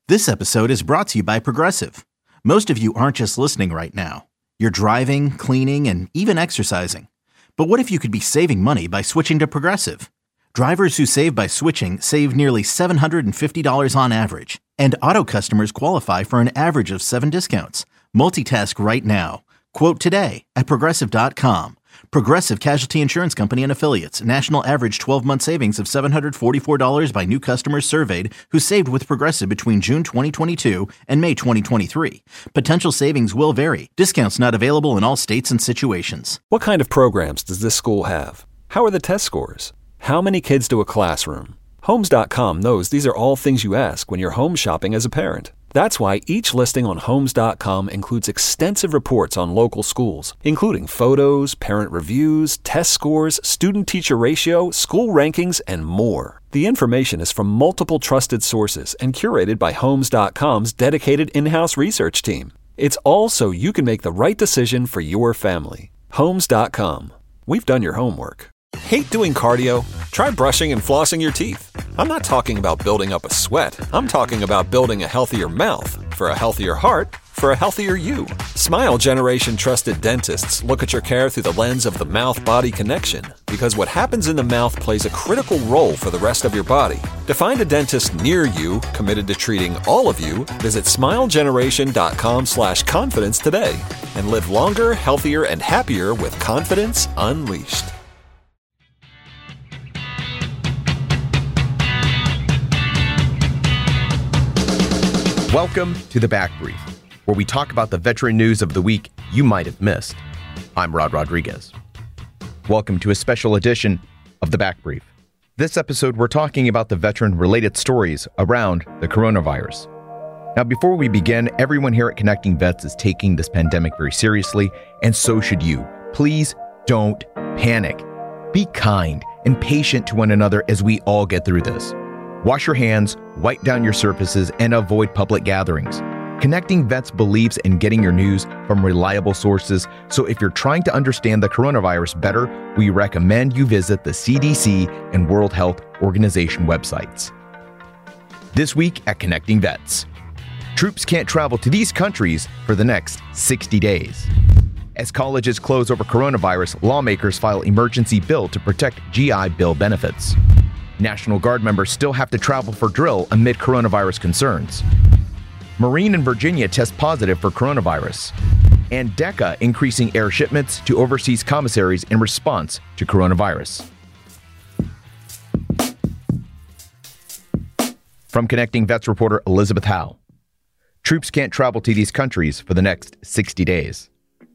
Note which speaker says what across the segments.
Speaker 1: This episode is brought to you by Progressive. Most of you aren't just listening right now. You're driving, cleaning, and even exercising. But what if you could be saving money by switching to Progressive? Drivers who save by switching save nearly $750 on average. And auto customers qualify for an average of 7 discounts. Multitask right now. Quote today at Progressive.com. Progressive Casualty Insurance Company and Affiliates. National average 12-month savings of $744 by new customers surveyed who saved with Progressive between June 2022 and May 2023. Potential savings will vary. Discounts not available in all states and situations.
Speaker 2: What kind of programs does this school have? How are the test scores? How many kids do a classroom? Homes.com knows these are all things you ask when you're home shopping as a parent. That's why each listing on Homes.com includes extensive reports on local schools, including photos, parent reviews, test scores, student-teacher ratio, school rankings, and more. The information is from multiple trusted sources and curated by Homes.com's dedicated in-house research team. It's all so you can make the right decision for your family. Homes.com. We've done your homework. Hate doing cardio? Try brushing and flossing your teeth. I'm not talking about building up a sweat. I'm talking about building a healthier mouth. For a healthier heart, for a healthier you. Smile Generation trusted dentists look at your care through the lens of the mouth-body connection, because what happens in the mouth plays a critical role for the rest of your body. To find a dentist near you committed to treating all of you, visit smilegeneration.com/confidence today and live longer, healthier, and happier with confidence unleashed.
Speaker 3: Welcome to The Back Brief, where we talk about the veteran news of the week you might have missed. I'm Rod Rodriguez. Welcome to a special edition of The Back Brief. This episode, we're talking about the veteran-related stories around the coronavirus. Now, before we begin, everyone here at Connecting Vets is taking this pandemic very seriously, and so should you. Please don't panic. Be kind and patient to one another as we all get through this. Wash your hands, wipe down your surfaces, and avoid public gatherings. Connecting Vets believes in getting your news from reliable sources, so if you're trying to understand the coronavirus better, we recommend you visit the CDC and World Health Organization websites. This week at Connecting Vets, troops can't travel to these countries for the next 60 days. As colleges close over coronavirus, lawmakers file emergency bill to protect GI Bill benefits. National Guard members still have to travel for drill amid coronavirus concerns. Marine in Virginia test positive for coronavirus. And DECA increasing air shipments to overseas commissaries in response to coronavirus. From Connecting Vets reporter Elizabeth Howe. Troops can't travel to these countries for the next 60 days.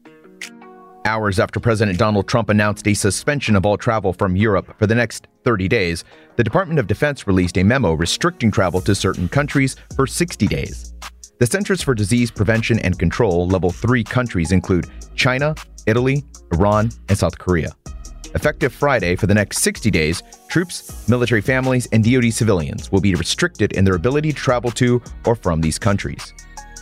Speaker 3: Hours after President Donald Trump announced a suspension of all travel from Europe for the next 30 days, the Department of Defense released a memo restricting travel to certain countries for 60 days. The Centers for Disease Prevention and Control Level 3 countries include China, Italy, Iran, and South Korea. Effective Friday for the next 60 days, troops, military families, and DoD civilians will be restricted in their ability to travel to or from these countries.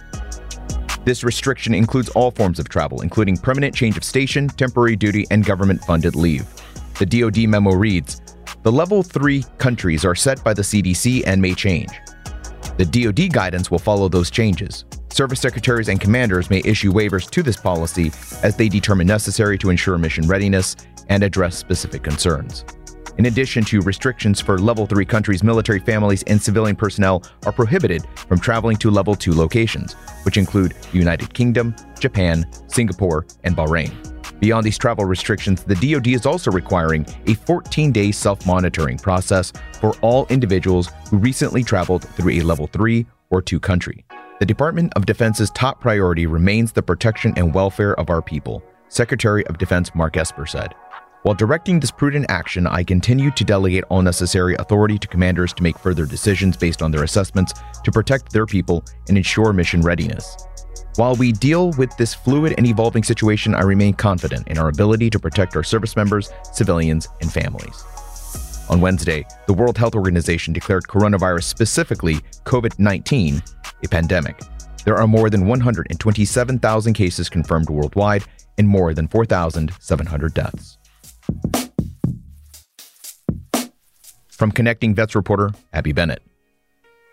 Speaker 3: This restriction includes all forms of travel, including permanent change of station, temporary duty, and government-funded leave. The DoD memo reads, "The Level 3 countries are set by the CDC and may change. The DoD guidance will follow those changes. Service secretaries and commanders may issue waivers to this policy as they determine necessary to ensure mission readiness and address specific concerns." In addition to restrictions for Level 3 countries, military families and civilian personnel are prohibited from traveling to Level 2 locations, which include the United Kingdom, Japan, Singapore, and Bahrain. Beyond these travel restrictions, the DoD is also requiring a 14-day self-monitoring process for all individuals who recently traveled through a Level 3 or 2 country. The Department of Defense's top priority remains the protection and welfare of our people, Secretary of Defense Mark Esper said. While directing this prudent action, I continue to delegate all necessary authority to commanders to make further decisions based on their assessments to protect their people and ensure mission readiness. While we deal with this fluid and evolving situation, I remain confident in our ability to protect our service members, civilians, and families. On Wednesday, the World Health Organization declared coronavirus, specifically COVID-19, a pandemic. There are more than 127,000 cases confirmed worldwide and more than 4,700 deaths. From Connecting Vets reporter Abby Bennett.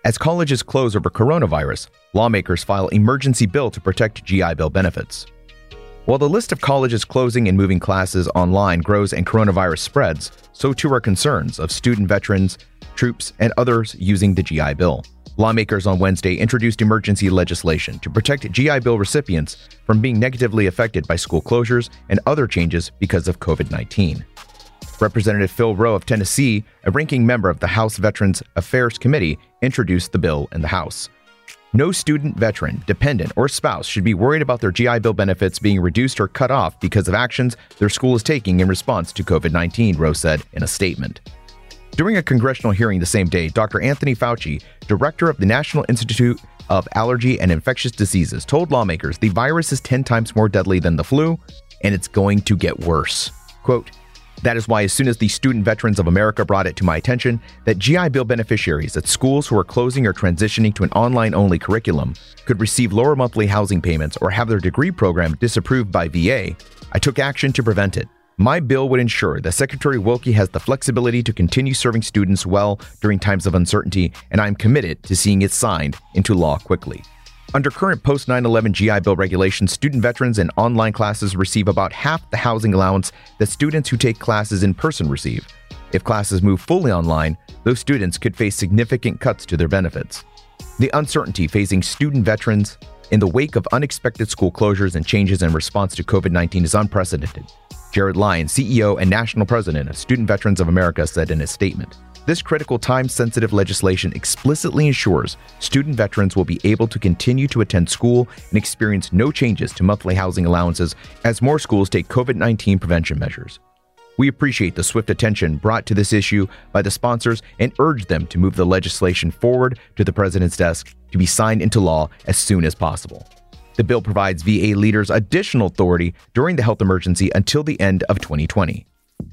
Speaker 3: As colleges close over coronavirus, lawmakers file emergency bill to protect GI Bill benefits. While the list of colleges closing and moving classes online grows and coronavirus spreads, so too are concerns of student veterans, troops, and others using the GI Bill. Lawmakers on Wednesday introduced emergency legislation to protect GI Bill recipients from being negatively affected by school closures and other changes because of COVID-19. Representative Phil Rowe of Tennessee, a ranking member of the House Veterans Affairs Committee, introduced the bill in the House. No student, veteran, dependent, or spouse should be worried about their GI Bill benefits being reduced or cut off because of actions their school is taking in response to COVID-19, Rowe said in a statement. During a congressional hearing the same day, Dr. Anthony Fauci, director of the National Institute of Allergy and Infectious Diseases, told lawmakers the virus is 10 times more deadly than the flu, and it's going to get worse. Quote, "That is why as soon as the Student Veterans of America brought it to my attention that GI Bill beneficiaries at schools who are closing or transitioning to an online-only curriculum could receive lower monthly housing payments or have their degree program disapproved by VA, I took action to prevent it. My bill would ensure that Secretary Wilkie has the flexibility to continue serving students well during times of uncertainty, and I'm committed to seeing it signed into law quickly." Under current post-9/11 GI Bill regulations, student veterans in online classes receive about half the housing allowance that students who take classes in person receive. If classes move fully online, those students could face significant cuts to their benefits. The uncertainty facing student veterans in the wake of unexpected school closures and changes in response to COVID-19 is unprecedented, Jared Lyon, CEO and national president of Student Veterans of America, said in a statement. This critical time-sensitive legislation explicitly ensures student veterans will be able to continue to attend school and experience no changes to monthly housing allowances as more schools take COVID-19 prevention measures. We appreciate the swift attention brought to this issue by the sponsors and urge them to move the legislation forward to the president's desk to be signed into law as soon as possible. The bill provides VA leaders additional authority during the health emergency until the end of 2020.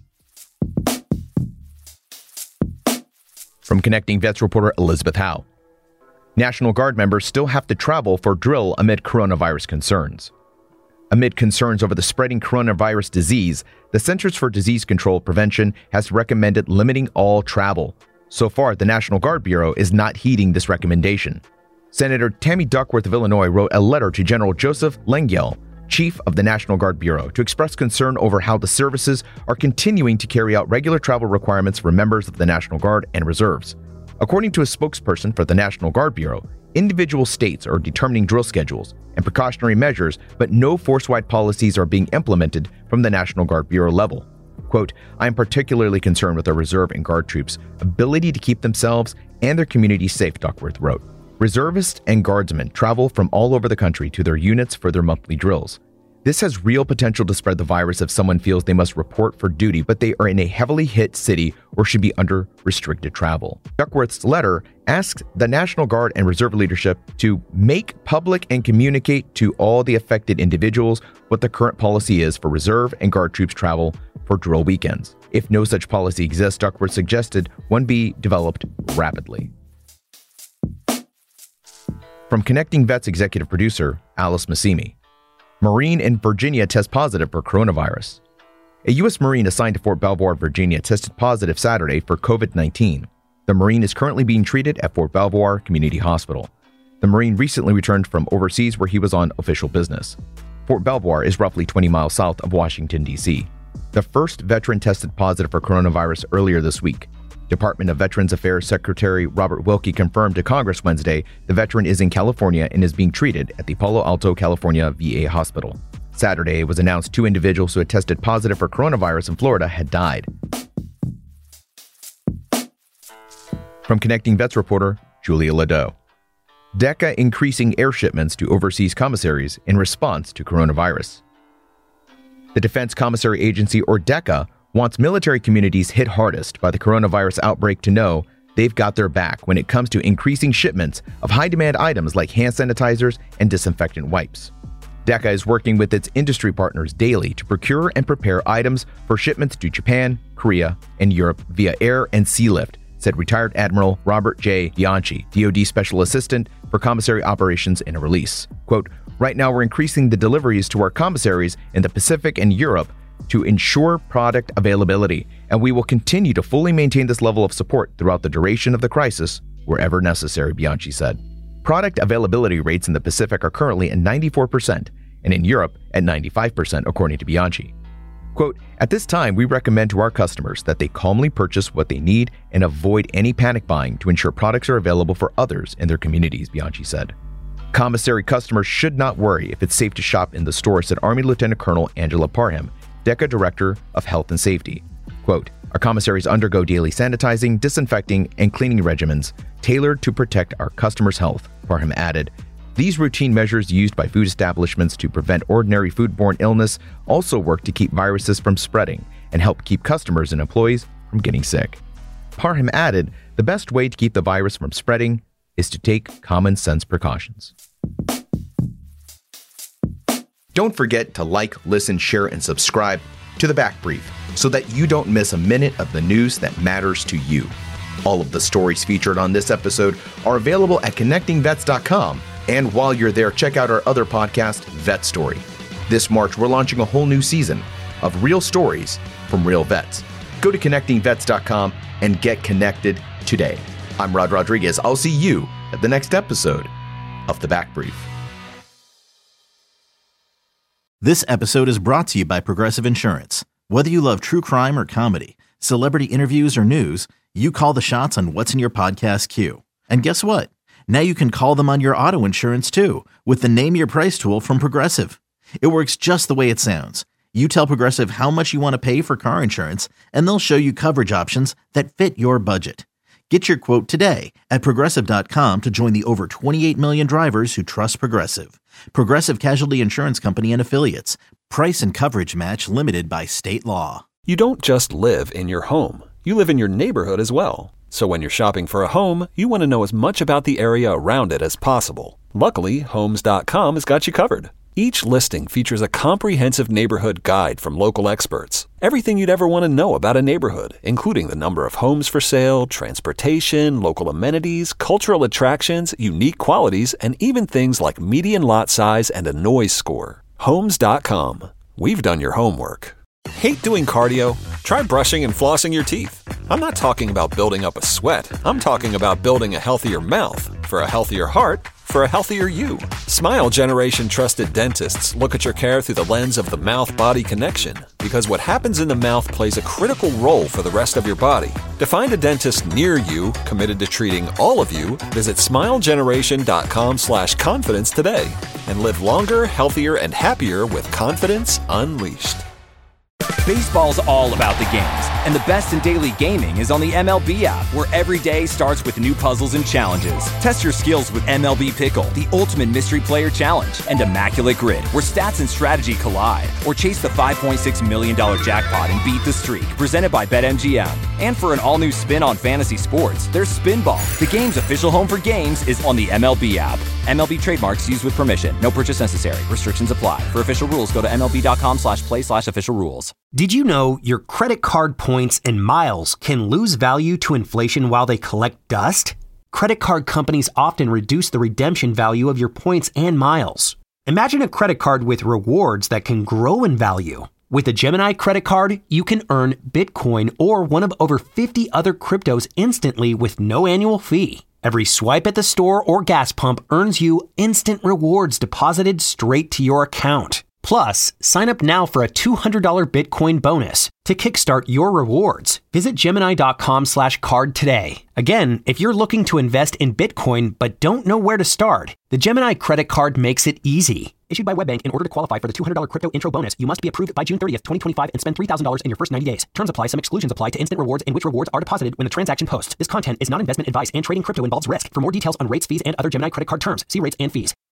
Speaker 3: From Connecting Vets reporter Elizabeth Howe. National Guard members still have to travel for drill amid coronavirus concerns. Amid concerns over the spreading coronavirus disease, the Centers for Disease Control Prevention has recommended limiting all travel. So far, the National Guard Bureau is not heeding this recommendation. Senator Tammy Duckworth of Illinois wrote a letter to General Joseph Lengyel, chief of the National Guard Bureau, to express concern over how the services are continuing to carry out regular travel requirements for members of the National Guard and reserves. According to a spokesperson for the National Guard Bureau, individual states are determining drill schedules and precautionary measures, but no force-wide policies are being implemented from the National Guard Bureau level. Quote, "I am particularly concerned with our reserve and guard troops' ability to keep themselves and their communities safe," Duckworth wrote. Reservists and guardsmen travel from all over the country to their units for their monthly drills. This has real potential to spread the virus if someone feels they must report for duty, but they are in a heavily hit city or should be under restricted travel. Duckworth's letter asks the National Guard and Reserve leadership to make public and communicate to all the affected individuals what the current policy is for Reserve and Guard troops travel for drill weekends. If no such policy exists, Duckworth suggested one be developed rapidly. From Connecting Vets executive producer Alice Massimi. Marine in Virginia tests positive for coronavirus. A U.S. Marine assigned to Fort Belvoir, Virginia, tested positive Saturday for COVID-19. The Marine is currently being treated at Fort Belvoir Community Hospital. The Marine recently returned from overseas where he was on official business. Fort Belvoir is roughly 20 miles south of Washington, D.C. The first veteran tested positive for coronavirus earlier this week. Department of Veterans Affairs Secretary Robert Wilkie confirmed to Congress Wednesday the veteran is in California and is being treated at the Palo Alto, California VA hospital. Saturday, it was announced 2 individuals who had tested positive for coronavirus in Florida had died. From Connecting Vets reporter Julia Ladeau. DECA increasing air shipments to overseas commissaries in response to coronavirus. The Defense Commissary Agency, or DECA, wants military communities hit hardest by the coronavirus outbreak to know they've got their back when it comes to increasing shipments of high-demand items like hand sanitizers and disinfectant wipes. DECA is working with its industry partners daily to procure and prepare items for shipments to Japan, Korea, and Europe via air and sea lift, said retired Admiral Robert J. Bianchi, DoD Special Assistant for Commissary Operations, in a release. Quote, "Right now we're increasing the deliveries to our commissaries in the Pacific and Europe to ensure product availability, and we will continue to fully maintain this level of support throughout the duration of the crisis," wherever necessary, Bianchi said. Product availability rates in the Pacific are currently at 94%, and in Europe at 95%, according to Bianchi. Quote, "At this time, we recommend to our customers that they calmly purchase what they need and avoid any panic buying to ensure products are available for others in their communities," Bianchi said. Commissary customers should not worry if it's safe to shop in the store, said Army Lieutenant Colonel Angela Parham, DECA Director of Health and Safety. Quote, "Our commissaries undergo daily sanitizing, disinfecting, and cleaning regimens tailored to protect our customers' health," Parham added. These routine measures used by food establishments to prevent ordinary foodborne illness also work to keep viruses from spreading and help keep customers and employees from getting sick. Parham added, "The best way to keep the virus from spreading is to take common sense precautions." Don't forget to like, listen, share, and subscribe to The Back Brief so that you don't miss a minute of the news that matters to you. All of the stories featured on this episode are available at connectingvets.com. And while you're there, check out our other podcast, Vet Story. This March, we're launching a whole new season of real stories from real vets. Go to connectingvets.com and get connected today. I'm Rod Rodriguez. I'll see you at the next episode of The Back Brief.
Speaker 1: This episode is brought to you by Progressive Insurance. Whether you love true crime or comedy, celebrity interviews or news, you call the shots on what's in your podcast queue. And guess what? Now you can call them on your auto insurance too with the Name Your Price tool from Progressive. It works just the way it sounds. You tell Progressive how much you want to pay for car insurance, and they'll show you coverage options that fit your budget. Get your quote today at Progressive.com to join the over 28 million drivers who trust Progressive. Progressive Casualty Insurance Company and Affiliates. Price and coverage match limited by state law.
Speaker 2: You don't just live in your home. You live in your neighborhood as well. So when you're shopping for a home, you want to know as much about the area around it as possible. Luckily, Homes.com has got you covered. Each listing features a comprehensive neighborhood guide from local experts. Everything you'd ever want to know about a neighborhood, including the number of homes for sale, transportation, local amenities, cultural attractions, unique qualities, and even things like median lot size and a noise score. Homes.com. We've done your homework. Hate doing cardio? Try brushing and flossing your teeth. I'm not talking about building up a sweat. I'm talking about building a healthier mouth. For a healthier heart, for a healthier you. Smile Generation trusted dentists look at your care through the lens of the mouth-body connection, because what happens in the mouth plays a critical role for the rest of your body. To find a dentist near you committed to treating all of you, visit smilegeneration.com/confidence today and live longer, healthier, and happier with confidence unleashed.
Speaker 4: Baseball's all about the games, and the best in daily gaming is on the MLB app, where every day starts with new puzzles and challenges. Test your skills with MLB Pickle, the ultimate mystery player challenge, and Immaculate Grid, where stats and strategy collide. Or chase the $5.6 million jackpot and beat the streak, presented by BetMGM. And for an all-new spin on fantasy sports, there's Spinball. The game's official home for games is on the MLB app. MLB trademarks used with permission. No purchase necessary. Restrictions apply. For official rules, go to MLB.com/play/official rules.
Speaker 5: Did you know your credit card points and miles can lose value to inflation while they collect dust? Credit card companies often reduce the redemption value of your points and miles. Imagine a credit card with rewards that can grow in value. With a Gemini credit card, you can earn Bitcoin or one of over 50 other cryptos instantly with no annual fee. Every swipe at the store or gas pump earns you instant rewards deposited straight to your account. Plus, sign up now for a $200 Bitcoin bonus. To kickstart your rewards, visit Gemini.com/card today. Again, if you're looking to invest in Bitcoin but don't know where to start, the Gemini credit card makes it easy. Issued by WebBank, in order to qualify for the $200 crypto intro bonus, you must be approved by June 30th, 2025 and spend $3,000 in your first 90 days. Terms apply. Some exclusions apply to instant rewards and which rewards are deposited when the transaction posts. This content is not investment advice and trading crypto involves risk. For more details on rates, fees, and other Gemini credit card terms, see rates and fees.